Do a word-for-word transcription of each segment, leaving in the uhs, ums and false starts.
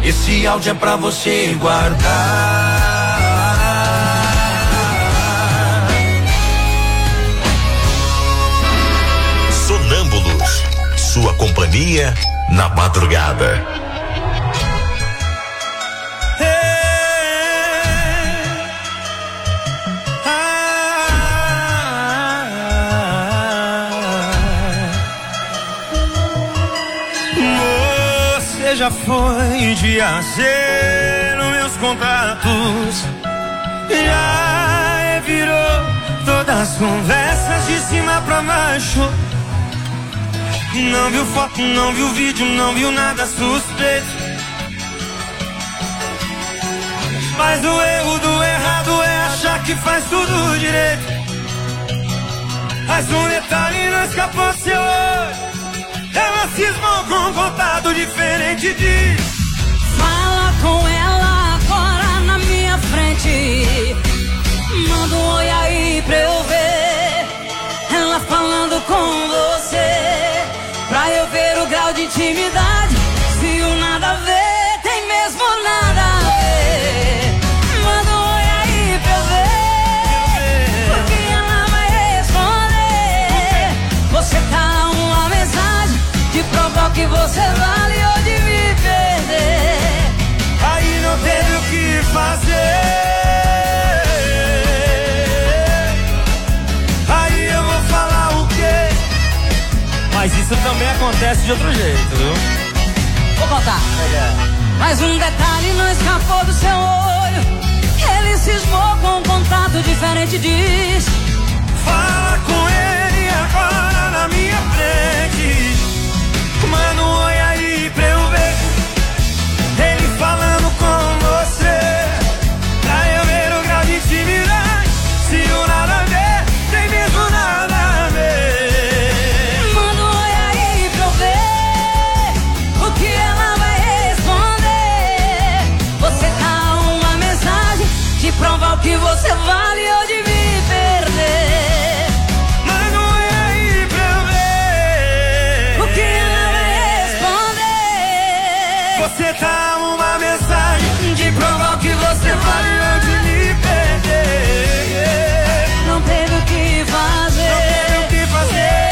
Esse áudio é pra você guardar. Sonâmbulos, sua companhia na madrugada. Você já foi de A a Z nos meus contatos, já virou todas as conversas de cima pra baixo. Não viu foto, não viu vídeo, não viu nada suspeito. Mas o erro do errado é achar que faz tudo direito. Mas um detalhe não escapou do seu olho. Ela cismou com um contato diferente de... Fala com ela agora na minha frente. Manda um oi aí pra eu ver ela falando com você, pra eu ver o grau de intimidade. Se o nada a ver tem mesmo nada a ver. Manda um oi aí pra eu ver, porque ela vai responder. Você tá uma mensagem de provar que você vale ou de me perder. Aí não teve o que fazer. Aí eu vou falar o quê? Mas isso também acontece de outro jeito, viu? Vou contar. Mas um detalhe não escapou do seu olho. Ele cismou com um contato diferente, diz. Fala com ele agora na minha frente. Manda um oi aí pra eu ver ele falando com você, pra eu ver o grau de intimidade. Se o nada a ver, tem mesmo nada a ver. Manda um oi aí pra eu ver o que ela vai responder. Você tá uma mensagem de provar o que você vale ou de me perder. Manda um oi aí pra eu ver o que ela vai responder. Você tá uma mensagem de provar o que você vale ou de me perder. Não teve o que fazer. Não teve o que fazer.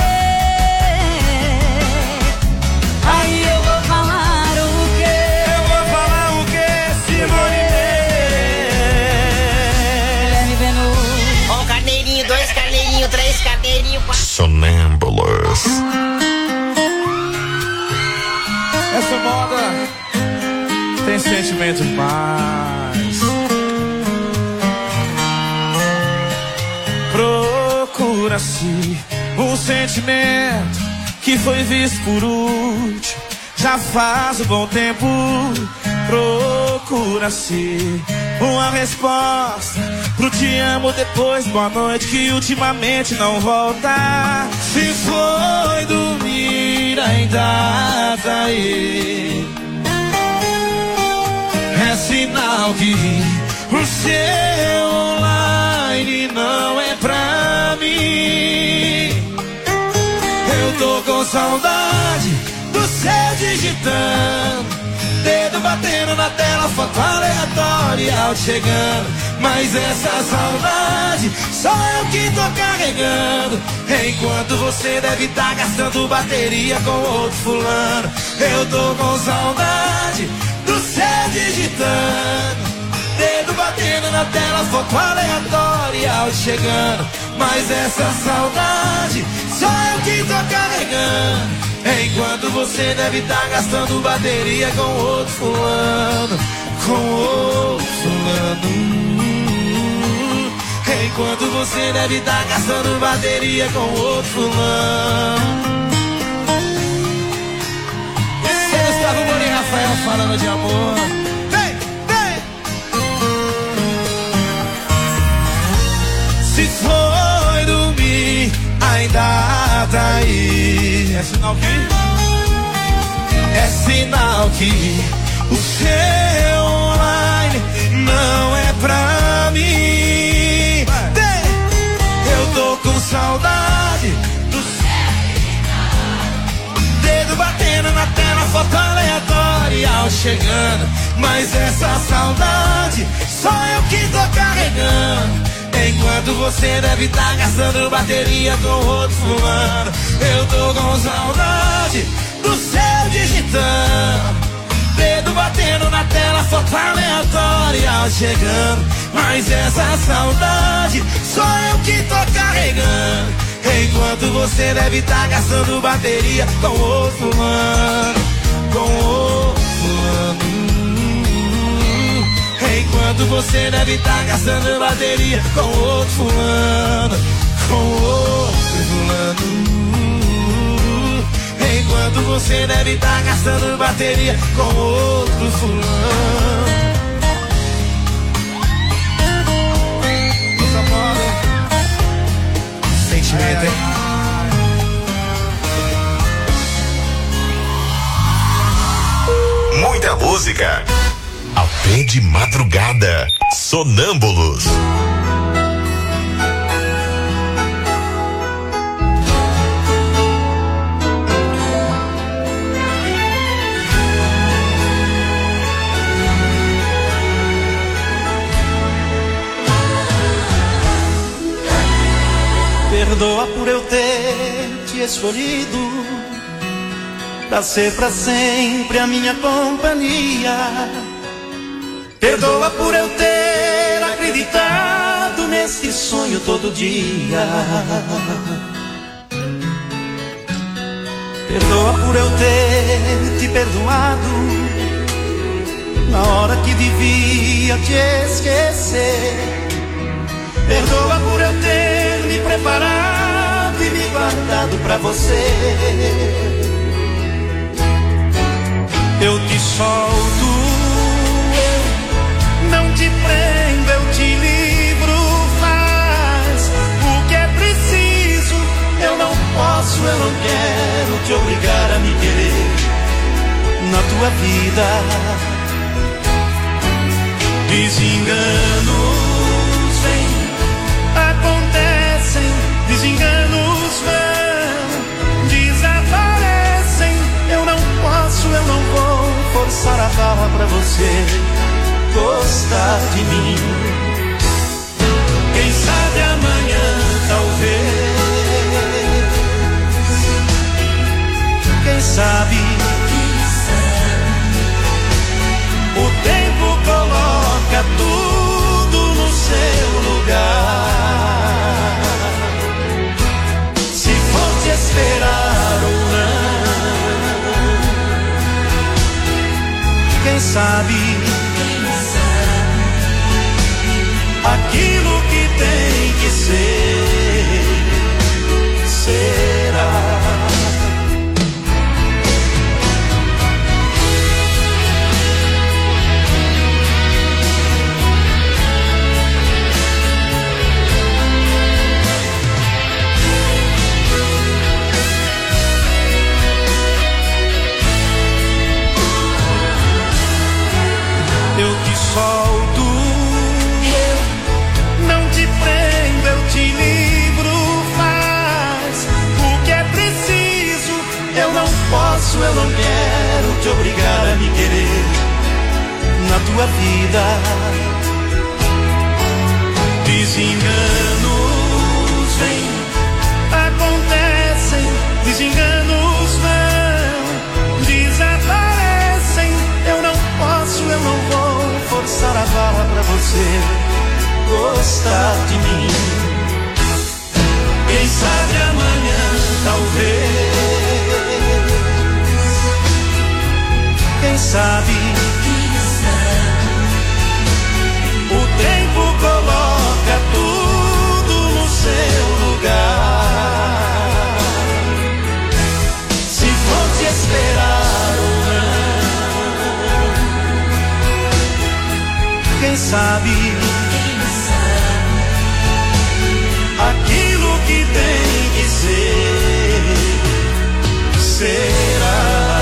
Aí eu vou falar o quê? Eu vou falar o quê, Simone? Guilherme Benu. Um carneirinho, dois carneirinhos, três carneirinhos, quatro. Sonâmbulos. Essa moda tem sentimento demais. Procura-se um sentimento que foi visto por último. Já faz um bom tempo. Procura-se uma resposta pro te amo depois boa noite, que ultimamente não volta. Se foi dormir ainda tá aí, é sinal que o seu online não é pra mim. Eu tô com saudade do seu digitando, dedo batendo na tela, foto aleatória, áudio chegando. Mas essa saudade só eu que tô carregando, enquanto você deve tá gastando bateria com outro fulano. Eu tô com saudade do céu digitando, dedo batendo na tela, foto aleatória, áudio chegando. Mas essa saudade só eu que tô carregando, enquanto você deve tá gastando bateria com outro fulano. Com outro fulano. Enquanto você deve tá gastando bateria com outro fulano. Esse Gustavo Moura e Rafael falando de amor. Vem, vem. Se foi dormir, ainda tá aí. É sinal que? É sinal que o seu online não é pra mim. Eu tô com saudade do céu, dedo batendo na tela, foto aleatória, áudio chegando, mas essa saudade só eu que tô carregando. Enquanto você deve estar gastando bateria com outro fulano, eu tô com saudade do seu digitão, dedo batendo na tela, foto aleatória chegando, mas essa saudade só eu que tô carregando. Enquanto você deve estar gastando bateria com outro fulano, com outro fulano. Enquanto você deve estar gastando bateria com outro fulano, com outro fulano. Enquanto você deve estar gastando bateria com outro fulano. Nossa moda, sentimento, hein? Muita música. Até de madrugada. Sonâmbulos. Perdoa por eu ter te escolhido pra ser pra sempre a minha companhia. Perdoa por eu ter acreditado nesse sonho todo dia. Perdoa por eu ter te perdoado na hora que devia te esquecer. Perdoa por eu ter me preparado e me guardado pra você. Eu te solto, não te prendo, eu te livro, faz o que é preciso. Eu não posso, eu não quero te obrigar a me querer na tua vida. Desenganos vêm, acontecem, desenganos vão, desaparecem. Eu não posso, eu não vou forçar a barra pra você gostar de mim. Quem sabe amanhã, talvez. Quem sabe, o tempo coloca tudo no seu lugar. Se for te esperar ou não, quem sabe aquilo que tem que ser, será. Eu te solto, não te prendo, eu te livro, faz o que é preciso. Eu não posso, eu não quero te obrigar a me querer na tua vida. Desenganos vêm, acontecem, desenganos vão, desaparecem. Eu não posso, eu não vou forçar a barra pra você gostar de mim. Quem sabe amanhã, talvez. Quem sabe, o tempo coloca tudo no seu lugar. Se for te esperar ou não, quem sabe, aquilo que tem que ser, será.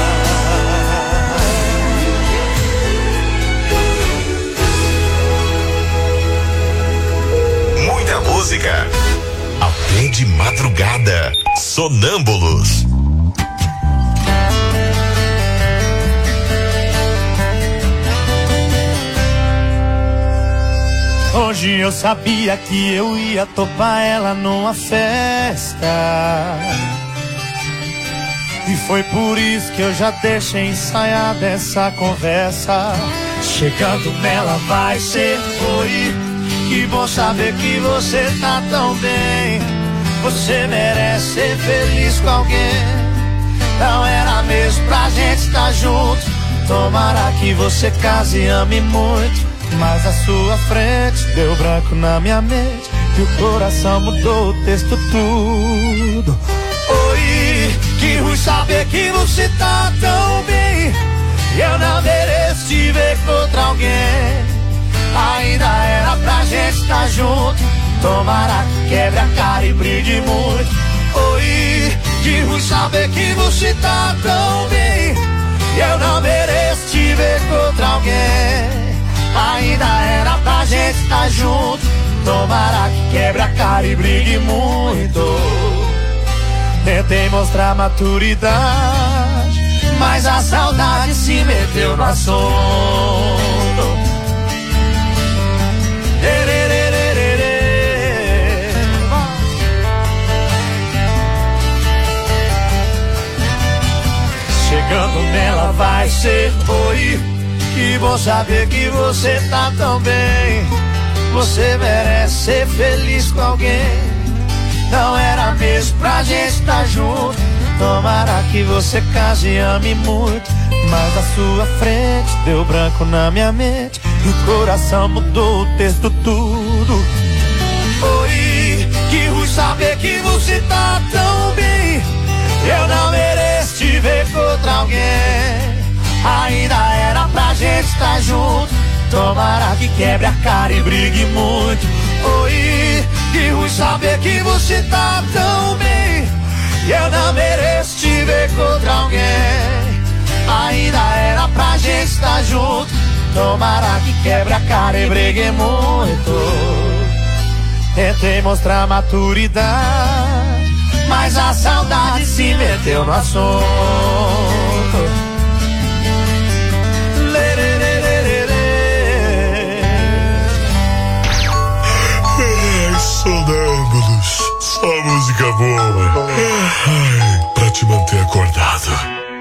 Muita música. Até de madrugada. Sonâmbulos. dia eu sabia que eu ia topar ela numa festa. E foi por isso que eu já deixei ensaiada essa conversa. Chegando nela vai ser oi. Que bom saber que você tá tão bem. Você merece ser feliz com alguém. Não era mesmo pra gente estar junto. Tomara que você case e ame muito. Mas à sua frente deu branco na minha mente e o coração mudou o texto tudo. Oi, que ruim saber que você tá tão bem. E eu não mereço te ver com outra alguém. Ainda era pra gente estar junto. Tomara que quebre a cara e brigue muito. Oi, que ruim saber que você tá tão bem. E eu não mereço te ver com outra alguém. Ainda era pra gente estar junto. Tomara que quebre a cara e brigue muito. Tentei mostrar maturidade, mas a saudade se meteu no assunto. Chegando nela vai ser oi. Que bom saber que você tá tão bem. Você merece ser feliz com alguém. Não era mesmo pra gente estar junto. Tomara que você case e ame muito. Mas à sua frente deu branco na minha mente e o coração mudou o texto tudo. Oi, que ruim saber que você tá tão bem. Eu não mereço te ver com outra alguém. Ainda era pra gente estar junto. Tomara que quebre a cara e brigue muito. Oi, que ruim saber que você tá tão bem. E eu não mereço te ver com outra alguém. Ainda era pra gente estar junto. Tomara que quebre a cara e brigue muito. Tentei mostrar maturidade, mas a saudade se meteu no assunto. Sonâmbulos, só música boa. Ai, pra te manter acordado.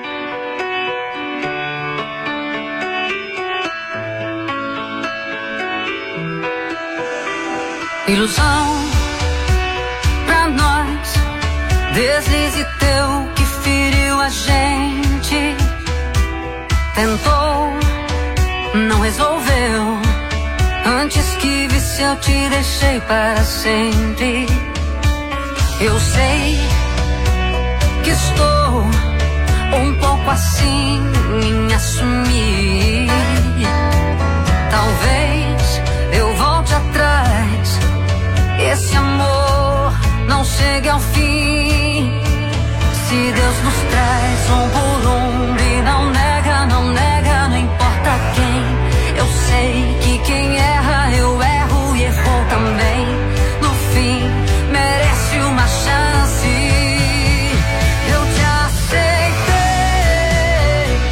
Ilusão pra nós, deslize teu que feriu a gente. Tentou, não resolveu. Antes que visse eu te deixei para sempre. Eu sei que estou um pouco assim em assumir. Talvez eu volte atrás. Esse amor não chegue ao fim. Se Deus nos traz um por um e não nega, não nega, não importa quem. Eu sei que quem erra, eu erro e errou também. No fim, merece uma chance. Eu te aceitei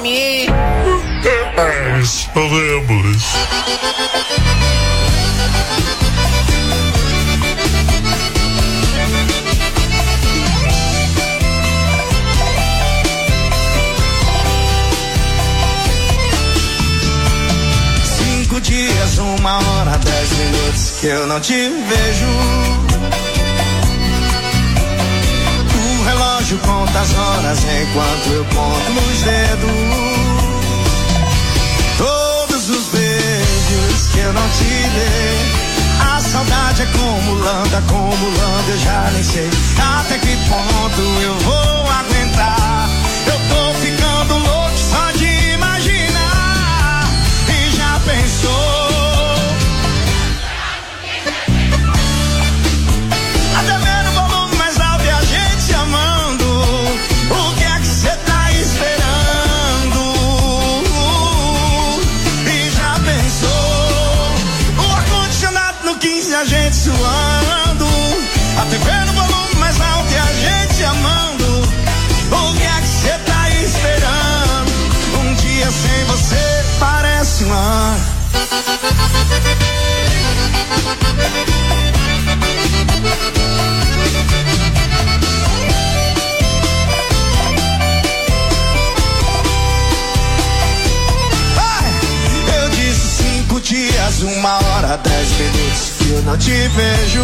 mim. É, sonâmbulos. Cinco dias, uma hora, dez minutos que eu não te vejo. O relógio conta as horas enquanto eu conto nos dedos. Todos os beijos que eu não te dei, a saudade acumulando, acumulando, eu já nem sei até que ponto eu vou aguentar. Eu tô ficando louco só de imaginar. E já pensou? Até mesmo o volume mais alto e a gente se amando. O que é que cê tá esperando? E já pensou? O ar-condicionado no quinze, a gente suando. A T V no volume mais alto e a gente se amando. O que é que cê tá esperando? Um dia sem você parece um ano. Eu disse cinco dias, uma hora, dez minutos que eu não te vejo.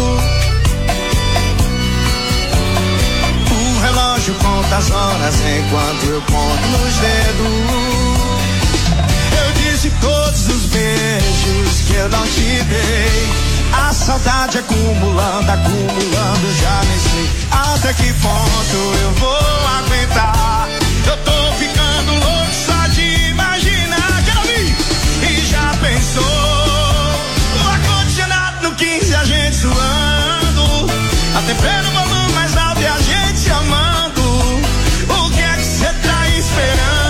O relógio conta as horas enquanto eu conto nos dedos. Eu disse todos os beijos que eu não te dei, a saudade acumulando, acumulando, eu já nem sei até que ponto eu vou aguentar. Eu tô ficando louco só de imaginar. Quero ouvir! E já pensou? O ar-condicionado no quinze, a gente suando. A T V no volume mais alto e a gente se amando. O que é que cê tá esperando?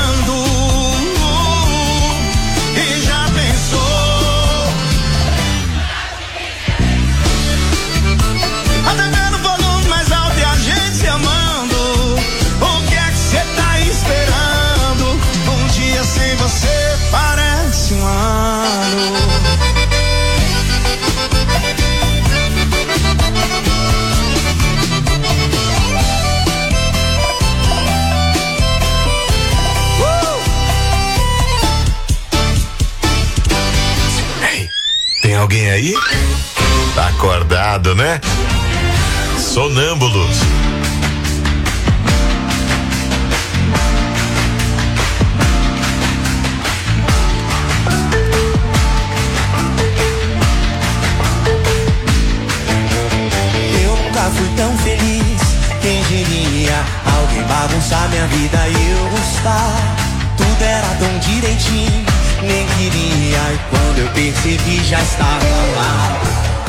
E já pensou? A T V no volume mais alto e a gente se amando. O que é que cê tá esperando? Um dia sem você parece um ano. Tem alguém aí? Tá acordado, né? Sonâmbulos. Eu nunca fui tão feliz, quem diria? Alguém bagunçar minha vida e eu gostar. Tudo era tão direitinho, nem queria. E quando eu percebi já estava lá,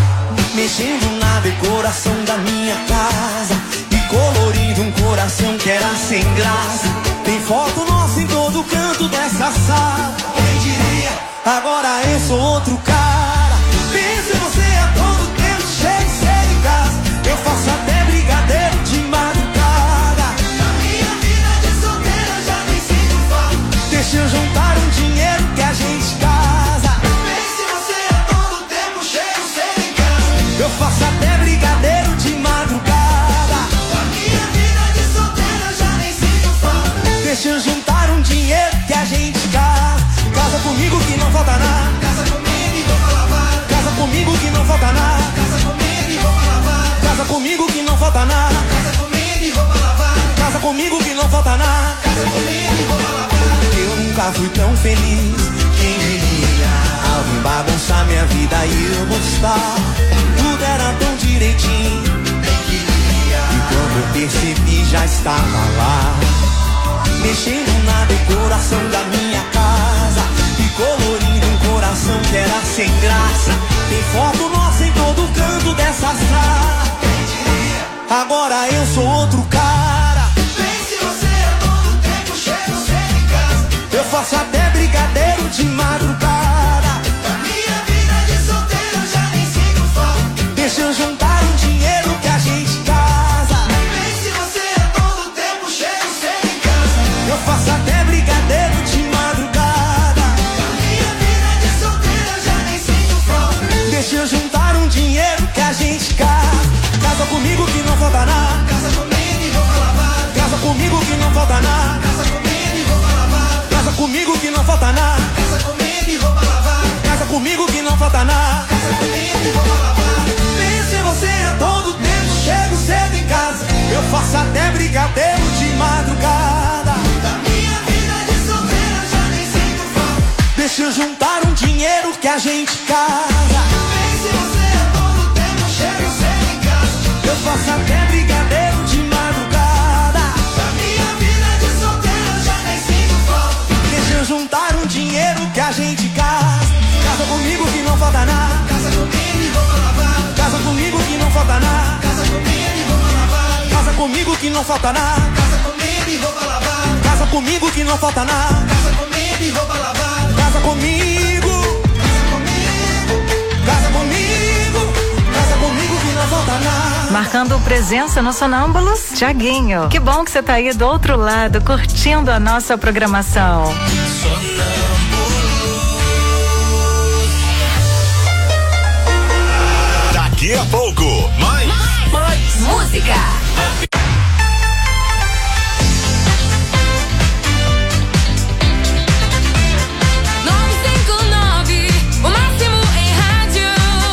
mexendo na decoração da minha casa e colorindo um coração que era sem graça. Tem foto nossa em todo canto dessa sala. Quem diria? Agora eu sou outro cara. Penso em você a todo tempo, cheio de ser em casa. Eu faço até brigadeiro de madrugada. Na minha vida de solteira já nem sinto falta. Deixa eu juntar um dinheiro que a gente casa. Pense você a todo tempo, cheio de ser em casa. Eu faço até brigadeiro de madrugada. Na minha vida de solteira já nem sinto falta. Deixa eu juntar um dinheiro que a gente casa. Casa comigo que não falta nada. Casa comigo e roupa lavada. Casa comigo que não falta nada. Casa comigo e roupa lavada. Casa comigo que não falta nada. Casa comigo e roupa lavada. Casa comigo que não falta nada. Casa comigo e roupa lavada. Eu nunca fui tão feliz, quem diria? Alguém bagunçar minha vida e eu gostar. Tudo era tão direitinho, nem queria. E quando eu percebi já estava lá, mexendo na decoração da minha casa e colorindo um coração que era sem graça. Tem foto nossa em todo canto dessa sala. Quem diria? Agora eu sou outro cara. Pense você a todo tempo, cheio ser em casa. Eu faço até brigadeiro de madrugada. Na minha vida de solteiro já nem sinto falta. Deixa eu juntar um dinheiro que a gente casa. Pense você a todo tempo, cheio ser em casa. Eu faço até brigadeiro falta nada. Casa comigo e roupa lavada. Casa comigo que não falta nada. Casa comigo e roupa lavada. Casa comigo que não falta nada. Casa comigo e roupa lavada. Pense em você a todo tempo, chego cedo em casa. Eu faço até brigadeiro de madrugada. Da minha vida de solteira já nem sinto falta. Deixa eu juntar um dinheiro que a gente casa. Pense em você a todo tempo, chego cedo em casa. Eu faço até brigadeiro de madrugada. Da minha vida de solteira já nem sinto falta. Deixa eu juntar um dinheiro que a gente casa. Casa comigo que não falta nada. Casa comigo e roupa lavada. Casa comigo que não falta nada. Casa comigo e roupa lavada. Casa comigo que não falta nada. Casa comigo e roupa lavada. Casa comigo que não falta nada. Casa comigo e roupa lavada. Casa comigo. Casa comigo. Casa comigo. Casa comigo que não falta nada. Marcando presença no Sonâmbulos, Thiaguinho. Que bom que você tá aí do outro lado, curtindo a nossa programação. Daqui a pouco, mais, mais, mais música. nove cinco nove, o máximo em rádio.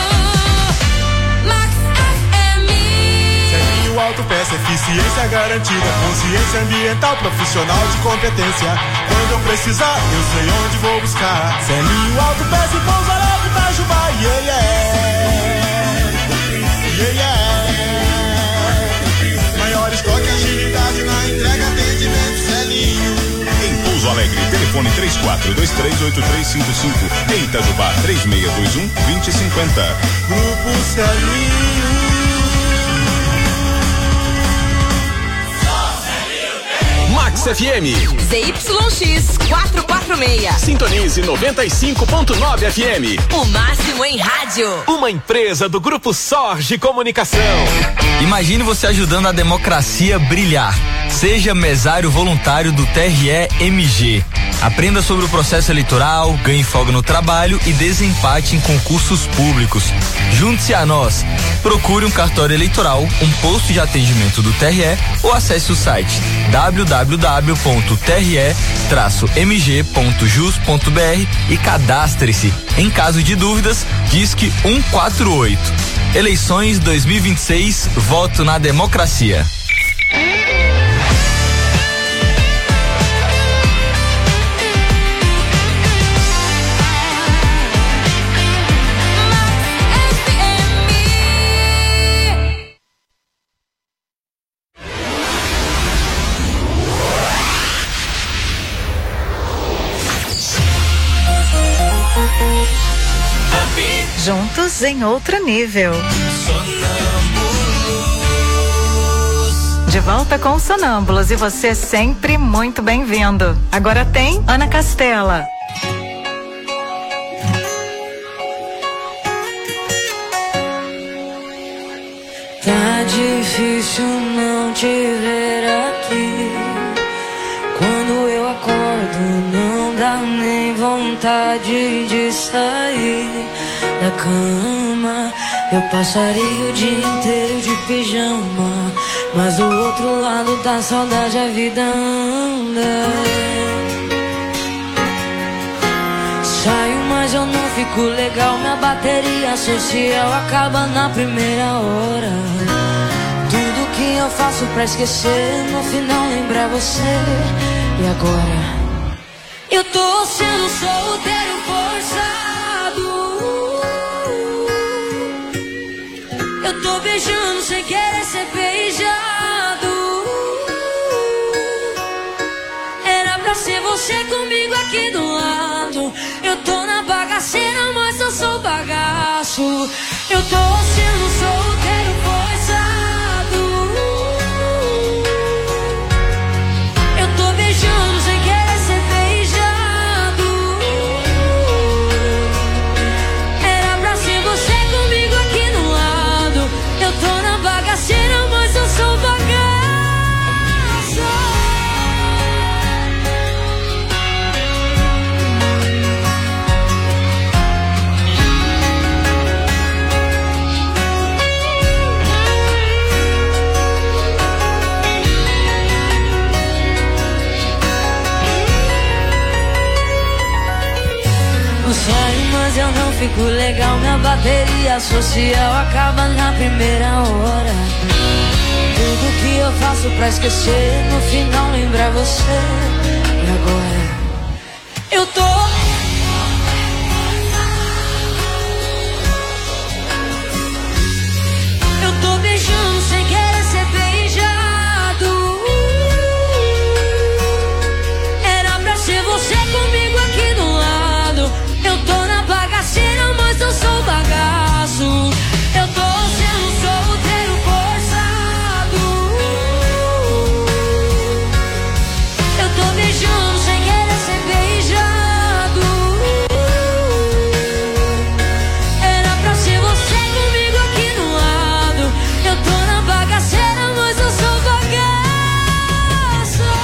Max F M. Selinho Autopeça, eficiência garantida, consciência ambiental, profissional de competência. Quando eu precisar, eu sei onde vou buscar. Selinho Autopeça e Pouso Alegre, Itajubá, yeah, yeah. Yeah, yeah. Maior estoque, agilidade na entrega, atendimento, Selinho. Em Pouso Alegre, telefone três quatro dois três oito três cinco cinco. Em Itajubá, três seis dois um dois zero cinco zero. Grupo Selinho. Max F M. Z Y X quatrocentos e quarenta e seis. Sintonize noventa e cinco ponto nove F M. O máximo em rádio. Uma empresa do Grupo Sorge Comunicação. Imagine você ajudando a democracia a brilhar. Seja mesário voluntário do T R E M G. Aprenda sobre o processo eleitoral, ganhe folga no trabalho e desempate em concursos públicos. Junte-se a nós. Procure um cartório eleitoral, um posto de atendimento do T R E ou acesse o site w w w ponto t r e traço m g ponto jus ponto b r e cadastre-se. Em caso de dúvidas, disque um quatro oito. Eleições dois mil e vinte e seis, voto na democracia. Juntos em outro nível. De volta com Sonâmbulos e você é sempre muito bem-vindo. Agora tem Ana Castela. Tá difícil não te ver aqui. Quando eu acordo não dá nem vontade de sair da cama. Eu passaria o dia inteiro de pijama, mas do outro lado da saudade a vida anda. Saio, mas eu não fico legal. Minha bateria social acaba na primeira hora. Tudo que eu faço pra esquecer, no final lembrar você. E agora? Eu tô sendo solteiro forçado. Eu tô beijando sem querer ser beijado. Era pra ser você comigo aqui do lado. Eu tô na bagaceira, mas eu sou bagaço. Eu tô sendo solteiro forçado. Eu tô beijando sem querer ser beijado. Era pra ser você comigo aqui do lado. Eu tô na bagaceira, mas eu sou bagaço. fico legal, minha bateria social acaba na primeira hora. Tudo que eu faço pra esquecer, no final lembrar você. E agora eu tô Eu tô beijando sem querer ser beijado. Era pra ser você comigo aqui do lado. Eu tô na bagaceira, mas eu sou bagaço. Eu tô sendo solteiro forçado. Eu tô beijando sem querer ser beijado. Era pra ser você comigo aqui do lado. Eu tô na bagaceira, mas eu sou bagaço.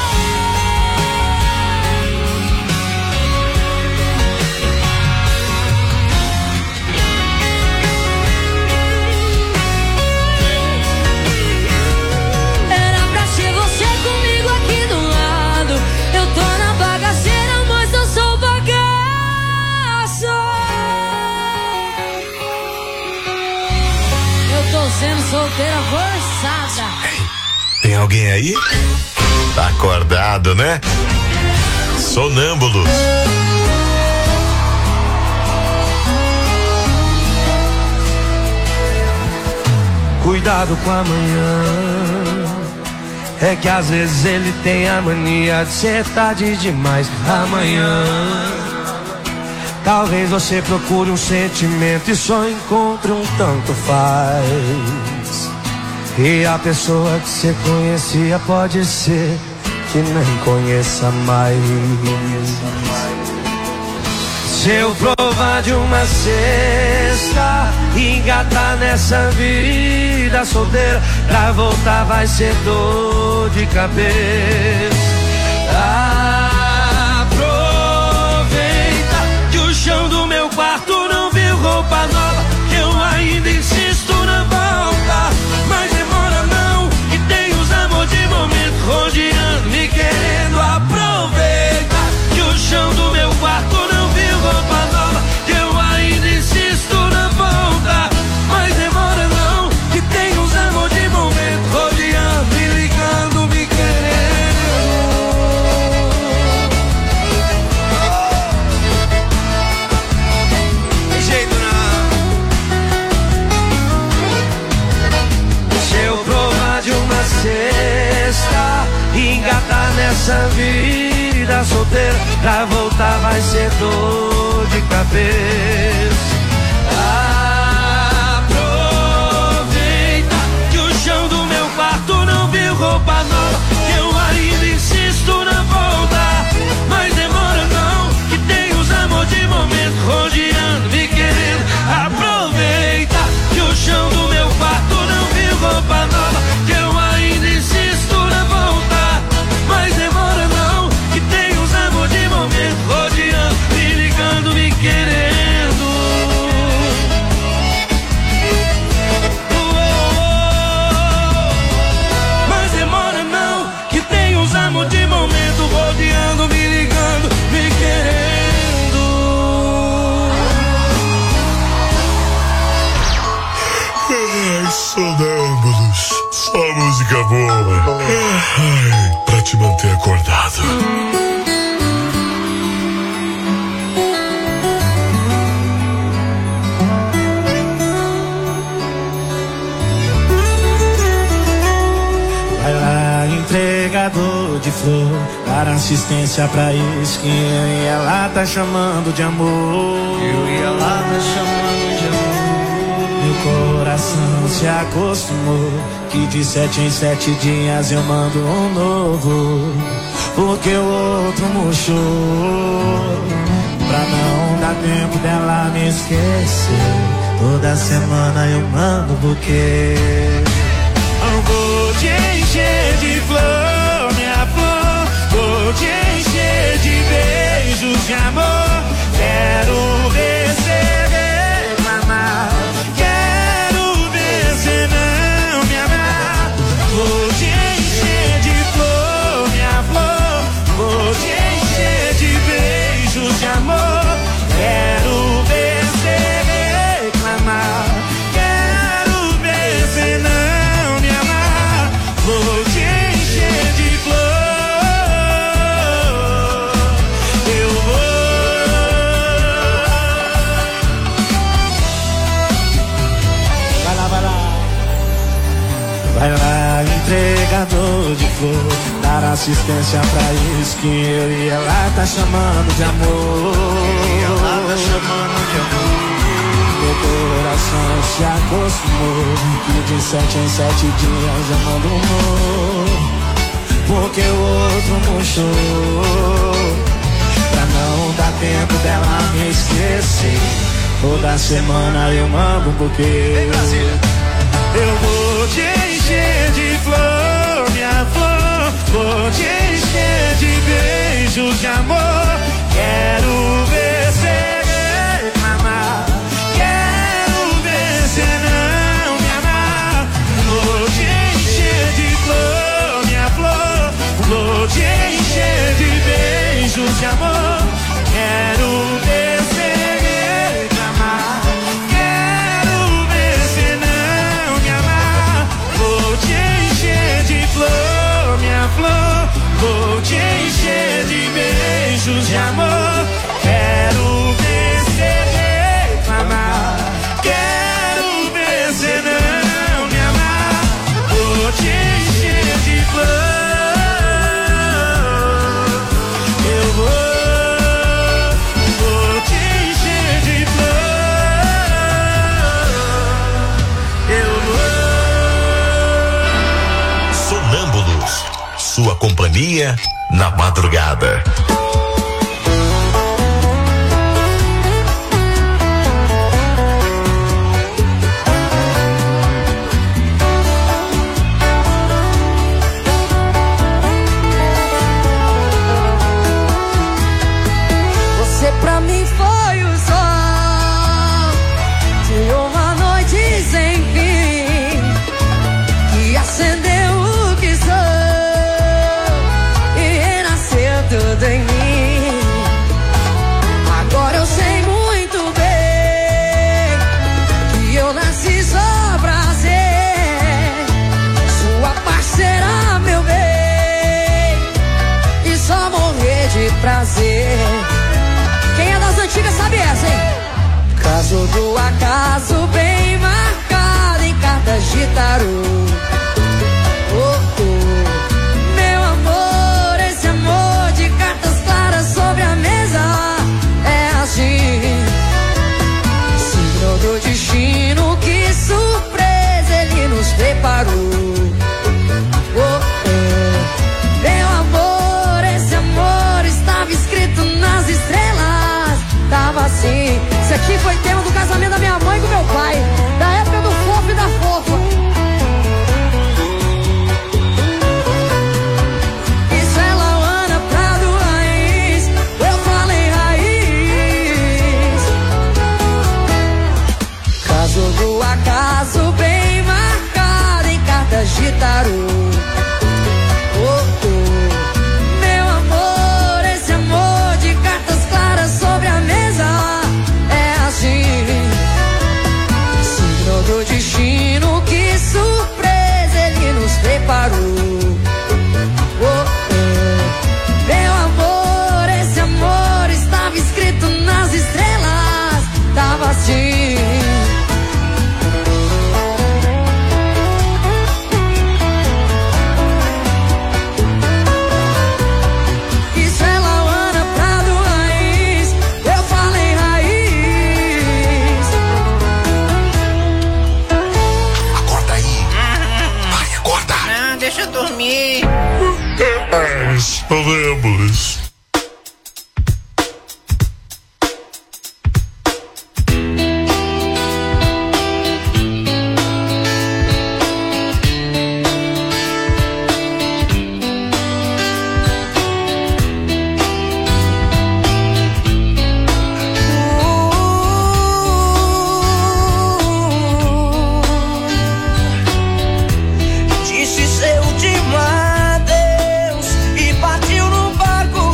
Era pra ser você comigo aqui do lado. Eu tô na bagaceira, mas eu sou bagaço. Eu tô sendo solteira forçada. Tem alguém aí? Tá acordado, né? Sonâmbulos. Cuidado com amanhã. É que às vezes ele tem a mania de ser tarde demais. Amanhã talvez você procure um sentimento e só encontre um tanto faz. E a pessoa que você conhecia pode ser que nem conheça mais. Se eu provar de uma cesta e engatar nessa vida solteira, pra voltar vai ser dor de cabeça. Aproveita que o chão do meu quarto não viu roupa nova, que eu ainda insisto na volta. Mas demora não, que tem os amor de momento rodeando, me querendo. Aproveita que o chão do meu quarto não viu roupa nova, que eu ainda insisto na volta. Mas demora não, que tem os amor de momento rodeando, me ligando, me querendo. Tem jeito não. Se eu provar de uma cesta e engatar nessa vida solteira, pra voltar vai ser dor de cabeça. Aproveita que o chão do meu quarto não viu roupa nova, que eu ainda insisto na volta. Mas demora não, que tem os amor de momento rodeando, me querendo. Aproveita que o chão do meu quarto não viu roupa nova, que eu ainda insisto na volta. Mas demora não, que tem os amor de momento rodeando, me ligando, me querendo. Mas demora não, que tem os amor de momento rodeando, me ligando, me querendo. Ai, sonâmbulos. Só música boa. Ai, pra te manter acordado. Vai lá, entregador de flor, dar assistência pra isso que eu e ela tá chamando de amor. Eu e ela tá chamando de amor. Meu coração se acostumou que de sete em sete dias eu mando um novo, porque o outro murchou. Pra não dar tempo dela me esquecer, toda semana eu mando buquê. Eu vou te encher de flor, minha flor, vou te encher de beijos de amor. Quero ver cê reclamar, quero ver cê não me amar. Vou te encher de flor, minha flor, vou te encher de beijos de amor. Quero ver cê entregador de flor, dar assistência pra isso que eu e ela tá chamando de amor. E ela tá chamando de amor. Meu coração se acostumou que de sete em sete dias eu mando amor, porque o outro murchou. Pra não dar tempo dela me esquecer, toda semana eu mando um buquê. Eu vou te encher de flor, minha flor, vou te encher de beijos de amor. Quero ver você reclamar, quero ver você não me amar. Vou te encher de flor, minha flor, vou te encher de beijos de amor. Quero ver você reclamar, quero ver você não me amar. Vou te encher de flor, minha flor, vou te encher de beijos de amor. Quero ver você reclamar, quero ver você não me amar. Vou te encher de flor, eu vou. Sua companhia na madrugada. Você pra mim foi o sol de uma noite sem fim, que acendeu o que sou e renasceu tudo em mim. Agora eu sei muito bem que eu nasci só pra ser sua parceira, meu bem, e só morrer de prazer. Quem é das antigas sabe essa, hein? Caso do acaso bem marcado em cartas de tarô. Oh, oh. Meu amor, esse amor de cartas claras sobre a mesa é assim. Signo do destino, que surpresa ele nos preparou. Oh, oh. Meu amor, esse amor estava escrito nas estrelas. Tava assim. Isso aqui foi tema do casamento da minha mãe com meu pai, da época do fofo e da fofa. Isso é Lauana Prado Raiz, eu falei raiz. Caso do acaso bem marcado em cartas de tarô. Oh, oh. Meu amor, esse amor de cartas claras sobre a mesa é assim. Signo do destino, que surpresa ele nos preparou. Oh, oh. Meu amor, esse amor estava escrito nas estrelas. Tava assim. Isso é Lauana Prado Raiz, eu falei raiz. Acorda aí. Vai, acorda. Não, deixa eu dormir. Podemos. Disse seu último adeus e partiu no barco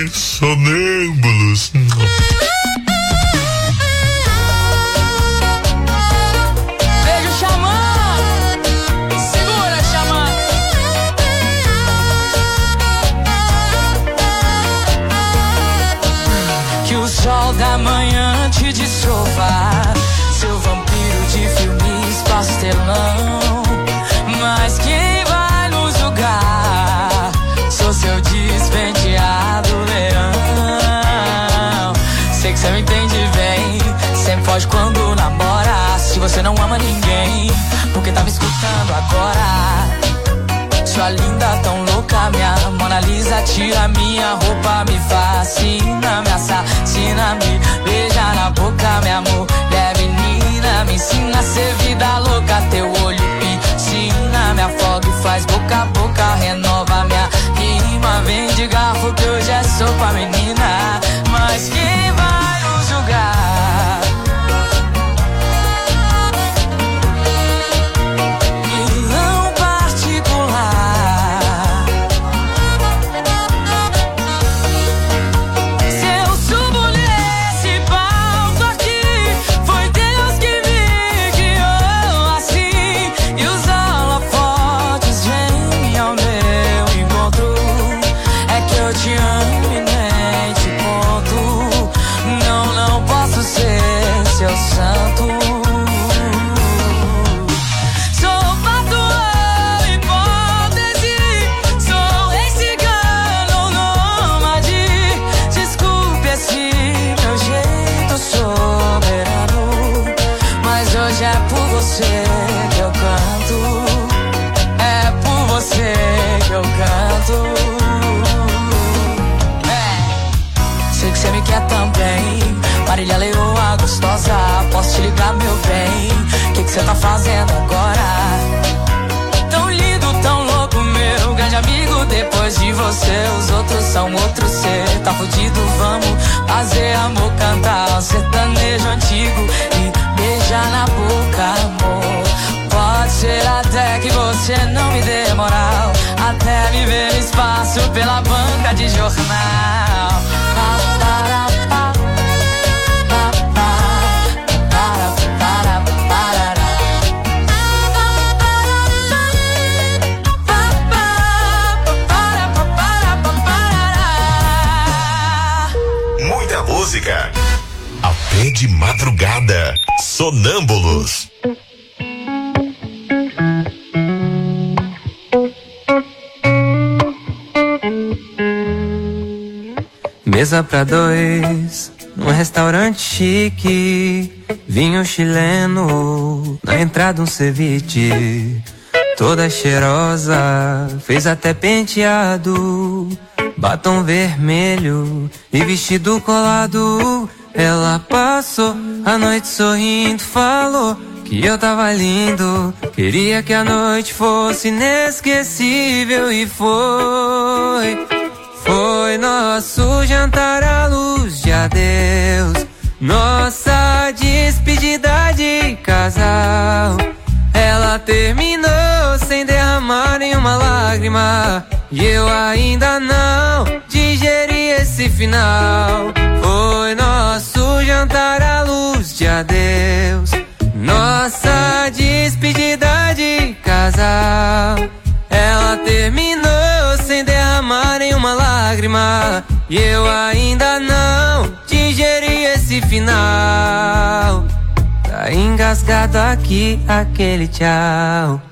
Ai, sonâmbulos. Beijo, Xamã. Segura, Xamã. Que o sol da manhã te desova, seu vampiro de filmes pastelão. Mas quem vai nos julgar? Sou seu despenteado leão. Sei que você me entende bem, sempre foge quando namora. Se você não ama ninguém, porque tá me escutando agora? Sua linda, tão louca, minha Mona Lisa. Tira minha roupa, me fascina, me assassina, me beija na boca, minha mulher menina. Me ensina a ser vida louca, teu olho piscina. Me afoga e faz boca a boca, renova minha rima. Vem de garfo que hoje é sopa, menina. Mas quem vai nos julgar? Vilão particular. Se eu subo nesse palco aqui, foi Deus que me guiou assim. E os holofotes vêm ao meu encontro. É que eu te amo e nem te conto. Não, não posso ser seu santo. Sou fato ou hipótese, sou ex-cigano ou nômade. Desculpe esse meu jeito soberano, mas hoje é por você que eu canto. É por você que eu canto. É. Sei que você me quer também, Marília Leoa gostosa. Posso te ligar, meu bem? Que que você tá fazendo agora? Tão lindo, tão louco, meu grande amigo. Depois de você, os outros são outro ser. Tá fudido, vamos fazer amor, cantar um sertanejo antigo e beijar na boca, amor. Pode ser até que você não me dê moral, até me ver no espaço pela banca de jornal. Pa, para, pa, pa, pa, para, para, parará. Pa, pa, para, pa, para, pa, parará. Muita música. Até de madrugada. Sonâmbulos. Mesa pra dois, num restaurante chique. Vinho chileno, na entrada um ceviche. Toda cheirosa, fez até penteado. Batom vermelho e vestido colado. Ela passou a noite sorrindo, falou que eu tava lindo. Queria que a noite fosse inesquecível e foi. Foi nosso jantar à luz de adeus, nossa despedida de casal. Ela terminou sem derramar nenhuma lágrima, e eu ainda não digeri esse final. Foi nosso jantar à luz de adeus, nossa despedida de casal. Ela terminou sem derramar nenhuma lágrima, e eu ainda não digeri esse final. Tá engasgado aqui aquele tchau.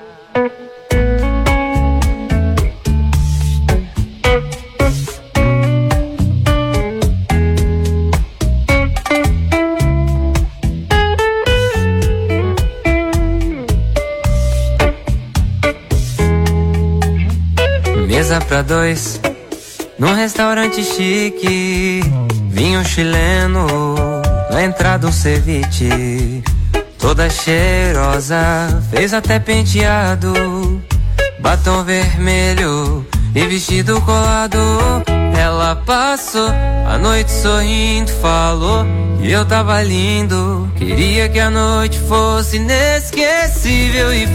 Mesa pra dois, num restaurante chique. Vinho chileno, na entrada um ceviche. Toda cheirosa, fez até penteado. Batom vermelho e vestido colado. Ela passou a noite sorrindo, falou que eu tava lindo. Queria que a noite fosse inesquecível e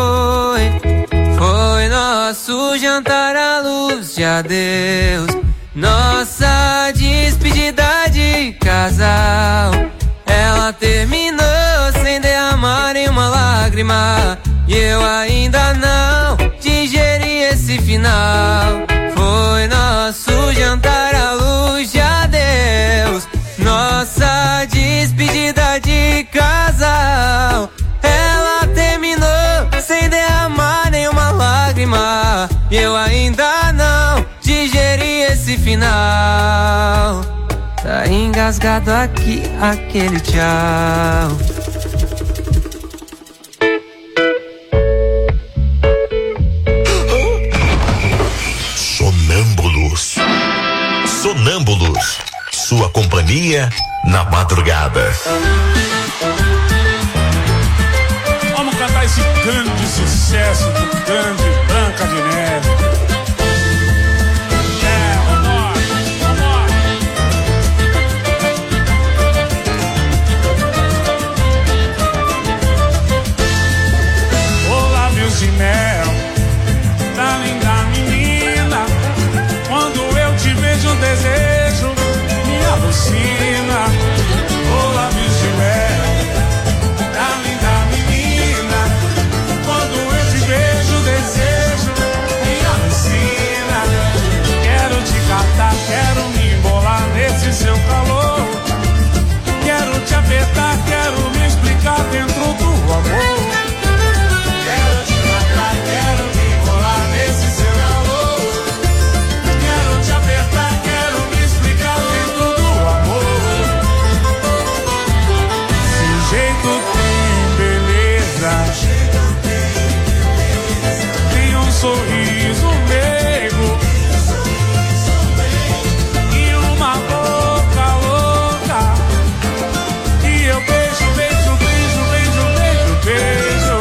foi. Foi nosso jantar à luz de adeus, Nossa despedida de casal, ela terminou sem derramar nenhuma lágrima, e eu ainda não digeri esse final. Foi nosso jantar à luz de adeus, nossa despedida de casal. Ela terminou sem derramar nenhuma lágrima, e eu ainda não digeri esse final. Tá engasgado aqui aquele tchau. Sonâmbulos. Sonâmbulos. Sua companhia na madrugada. Vamos cantar esse grande sucesso do grande Branca de Neve. É, vambora, vambora. Ô, lábios de mel da linda menina, quando eu te vejo o desejo me alucina. Ô, lábios de mel da linda menina, quando eu te vejo o desejo me alucina. Quero te catar, quero me embolar nesse seu calor, quero te apertar, quero me explicar dentro do amor. Quero te catar, quero me embolar nesse seu calor, quero te apertar, quero me explicar dentro do amor. Se jeito tem beleza, tem um sorriso meigo e uma boca louca, e eu beijo, beijo, beijo, beijo, beijo, beijo.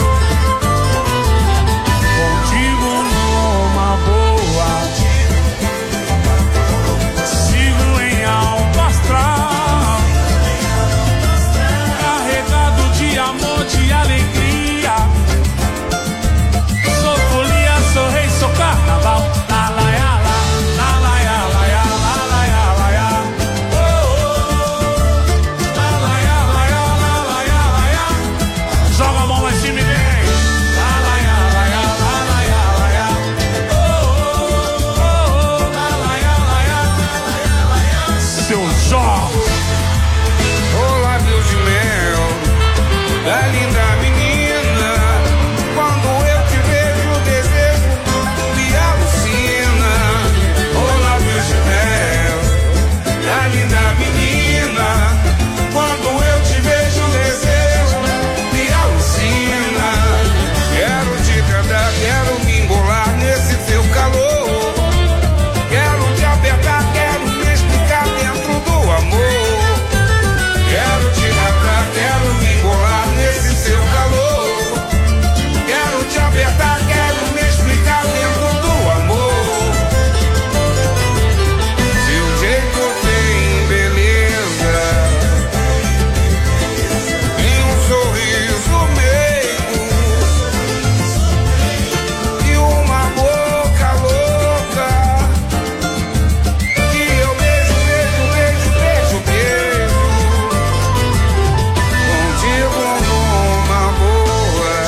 Contigo numa boa, sigo em alto astral, carregado de amor, de alegria. Sou folia, sou rei, sou carnaval. La la ya la, la la ya la ya, la la ya la ya. Oh, oh, la la ya la ya, la la ya la ya. Joga a mão lá em cima e vem. La la ya la ya, la la ya la ya. Oh, oh, oh, la la ya la ya, la la ya la ya. Seu Jorge. Ô, lábios de mel da linda menina, quando eu te vejo o desejo me alucina. Ô, lábios de mel da linda menina, quando eu te vejo o desejo me alucina. Quero te cantar, quero me embolar nesse teu calor, quero te apertar, quero me explicar dentro do amor. Quero te apertar, quero me embolar nesse seu calor, quero te apertar, quero me explicar dentro do amor. Seu jeito tem beleza, tem um sorriso meigo e uma boca louca, que eu beijo, beijo, beijo, beijo, beijo. Contigo numa boa,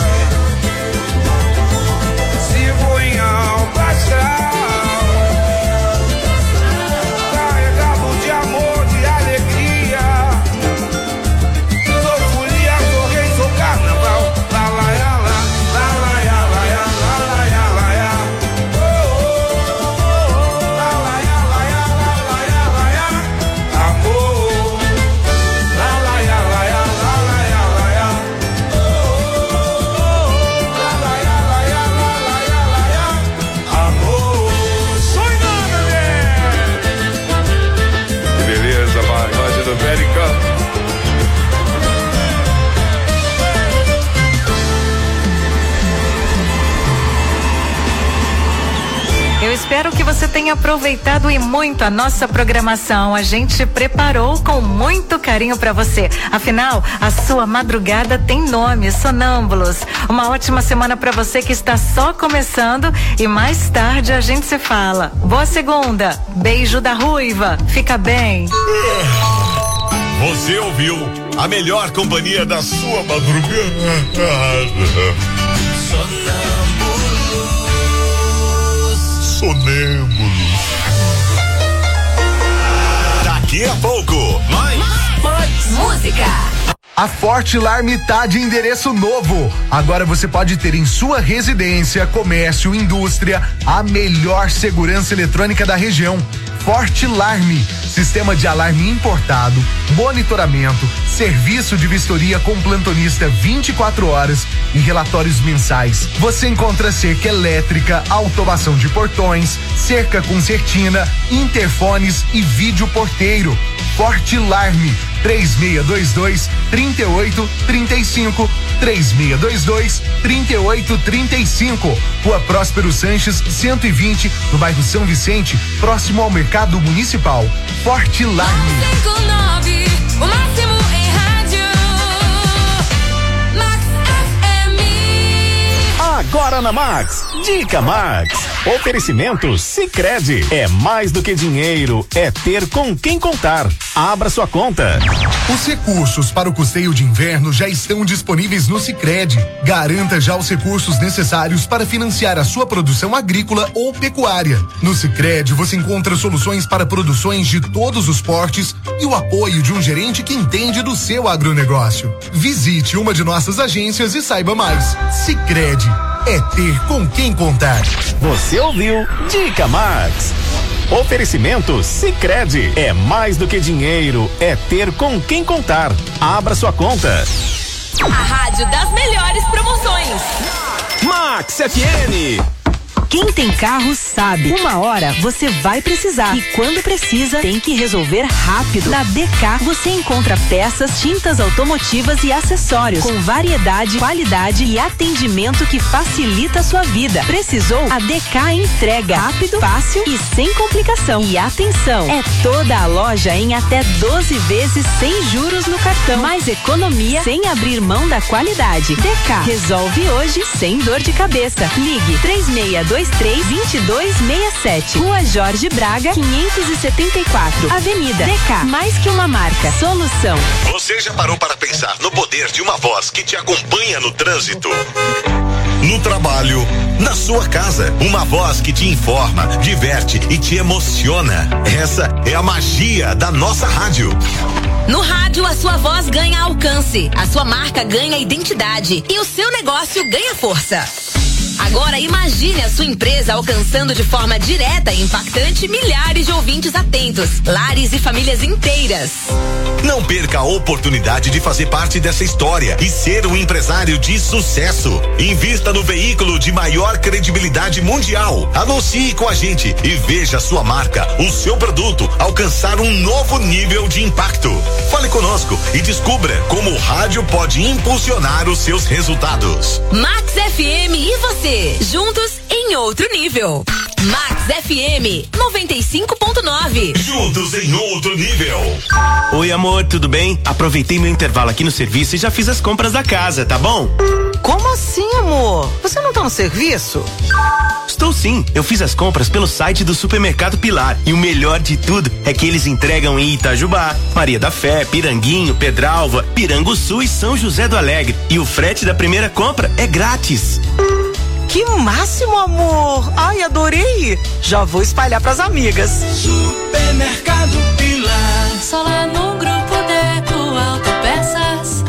sigo em alto astral, carregado de amor, de alegria. Sou folia, sou rei, sou carnaval. La la ya la, la la ya la ya, la la ya la ya. Oh, oh, oh, oh, la la ya la ya, la la ya la ya. Amor. La la ya la ya, la la ya la ya. Oh, oh, oh, la la ya la ya, la la ya la ya. Amor. Sonhando, Beleza, vai, vai do América. Eu espero que você tenha aproveitado e muito a nossa programação. A gente preparou com muito carinho para você. Afinal, a sua madrugada tem nome, Sonâmbulos. Uma ótima semana para você que está só começando e mais tarde a gente se fala. Boa segunda. Beijo da Ruiva. Fica bem. Você ouviu a melhor companhia da sua madrugada. Sonâmbulos. Daqui a pouco, mais, mais música. A Forte Larme tá de endereço novo. Agora você pode ter em sua residência, comércio, indústria, a melhor segurança eletrônica da região. Forte Larme, sistema de alarme importado, monitoramento, serviço de vistoria com plantonista vinte e quatro horas e relatórios mensais. Você encontra cerca elétrica, automação de portões, cerca com certina, interfones e vídeo porteiro. Forte Larme, três seis dois dois, três oito três cinco, três seis dois dois, três oito três cinco. Rua Próspero Sanches, cento e vinte, no bairro São Vicente, próximo ao Mercado Municipal. Forte Larme. cinco nove, o máximo em rádio. Max F M. Agora na Max, Dica Max. Oferecimento Sicredi, é mais do que dinheiro, é ter com quem contar. Abra sua conta. Os recursos para o custeio de inverno já estão disponíveis no Sicredi. Garanta já os recursos necessários para financiar a sua produção agrícola ou pecuária. No Sicredi você encontra soluções para produções de todos os portes e o apoio de um gerente que entende do seu agronegócio. Visite uma de nossas agências e saiba mais. Sicredi, é ter com quem contar. Você ouviu Dica Max. Oferecimento Sicredi, é mais do que dinheiro, é ter com quem contar. Abra sua conta. A rádio das melhores promoções. Max F M. Quem tem carro sabe, uma hora você vai precisar e quando precisa tem que resolver rápido. Na D K você encontra peças, tintas automotivas e acessórios com variedade, qualidade e atendimento que facilita a sua vida. Precisou? A D K entrega rápido, fácil e sem complicação. E atenção, é toda a loja em até doze vezes sem juros no cartão. Mais economia sem abrir mão da qualidade. D K resolve hoje sem dor de cabeça. Ligue três seis dois três, dois dois seis sete. Rua Jorge Braga, quinhentos e setenta e quatro. Avenida D K, mais que uma marca, solução. Você já parou para pensar no poder de uma voz que te acompanha no trânsito? No trabalho, na sua casa, uma voz que te informa, diverte e te emociona. Essa é a magia da nossa rádio. No rádio, a sua voz ganha alcance, a sua marca ganha identidade e o seu negócio ganha força. Agora imagine a sua empresa alcançando de forma direta e impactante milhares de ouvintes atentos, lares e famílias inteiras. Não perca a oportunidade de fazer parte dessa história e ser um empresário de sucesso. Invista no veículo de maior credibilidade mundial. Anuncie com a gente e veja a sua marca, o seu produto alcançar um novo nível de impacto. Fale conosco e descubra como o rádio pode impulsionar os seus resultados. Max F M e você. Juntos em outro nível. Max F M noventa e cinco ponto nove. Juntos em outro nível. Oi, amor, tudo bem? Aproveitei meu intervalo aqui no serviço e já fiz as compras da casa, tá bom? Como assim, amor? Você não tá no serviço? Estou sim, eu fiz as compras pelo site do Supermercado Pilar e o melhor de tudo é que eles entregam em Itajubá, Maria da Fé, Piranguinho, Pedralva, Piranguçu e São José do Alegre. E o frete da primeira compra é grátis. Que máximo, amor! Ai, adorei! Já vou espalhar pras amigas. Supermercado Pilar. Só lá no Grupo Deco Autopeças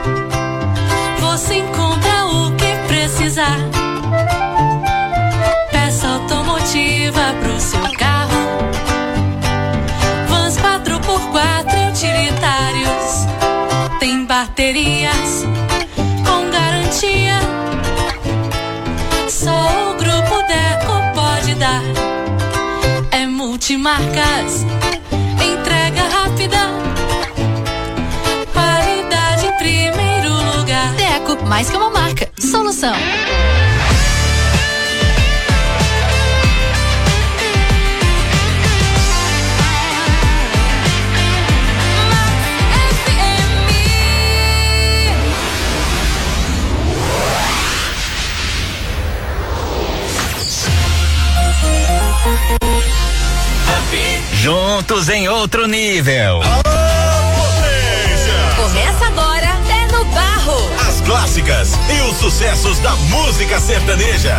você encontra o que precisar. Peça automotiva pro seu carro, vans quatro por quatro utilitários, tem baterias com garantia. Só o Grupo Deco pode dar. É multimarcas, entrega rápida, qualidade em primeiro lugar. Deco, mais que uma marca, solução. Juntos em outro nível. Começa agora, é no Barro. As clássicas e os sucessos da música sertaneja.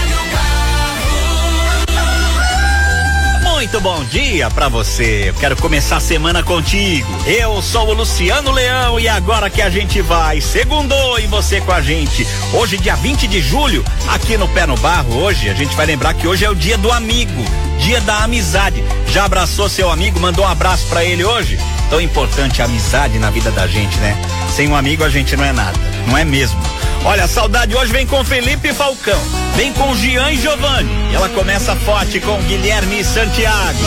Muito bom dia pra você. Eu quero começar a semana contigo. Eu sou o Luciano Leão e agora que a gente vai, segundou e você com a gente. Hoje, dia vinte de julho, aqui no Pé no Barro, hoje a gente vai lembrar que hoje é o dia do amigo, dia da amizade. Já abraçou seu amigo, mandou um abraço pra ele hoje? Tão importante a amizade na vida da gente, né? Sem um amigo a gente não é nada, não é mesmo? Olha, a saudade hoje vem com Felipe Falcão, vem com Gian e Giovanni. E ela começa forte com Guilherme Santiago.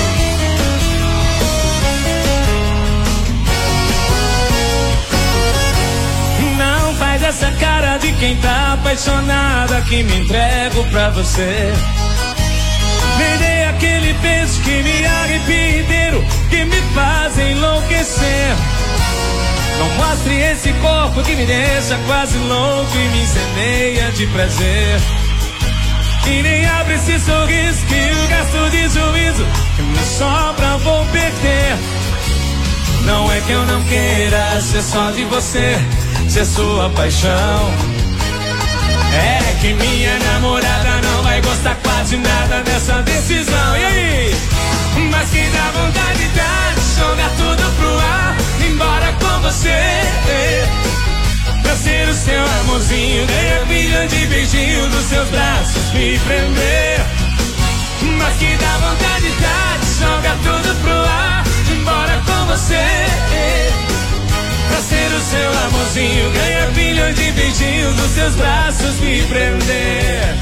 Não faz essa cara de quem tá apaixonada, que me entrego pra você. Me dê aquele beijo que me arrepia inteiro, que me faz enlouquecer. Não mostre esse corpo que me deixa quase louco e me incendeia de prazer. E nem abre esse sorriso que o gasto de juízo que me sobra vou perder. Não é que eu não queira ser só de você, ser sua paixão. É que minha namorada não vai gostar quase nada dessa decisão. E aí? Mas que dá vontade de jogar tudo pro ar, embora com você. Pra ser o seu amorzinho, ganhar milhão de beijinhos dos seus braços, me prender. Mas que dá vontade de jogar tudo pro ar, embora com você. Pra ser o seu amorzinho, ganhar milhão de beijinhos dos seus braços, me prender.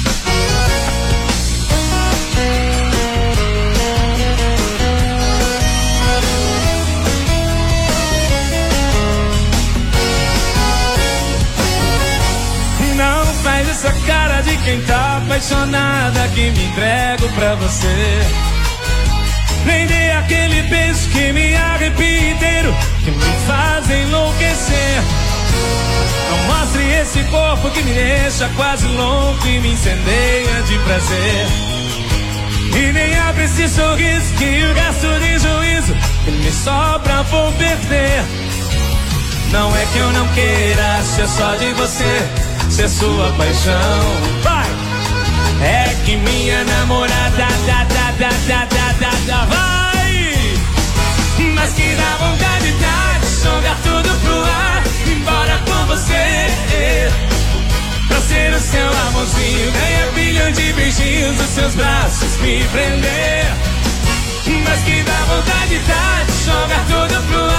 Não faz essa cara de quem tá apaixonada, que me entrego pra você. Nem dê aquele beijo que me arrepia inteiro, que me faz enlouquecer. Não mostre esse corpo que me deixa quase louco e me incendeia de prazer. E nem abre esse sorriso que o gasto de juízo que me sobra vou perder. Não é que eu não queira ser só de você, ser sua paixão. Vai! É que minha namorada da, da, da, da, da, da, da, vai! Mas que dá vontade de jogar tudo pro ar, embora com você. Pra ser o seu amorzinho, ganhar bilhão de beijinhos dos seus braços, me prender. Mas que dá vontade de jogar tudo pro ar,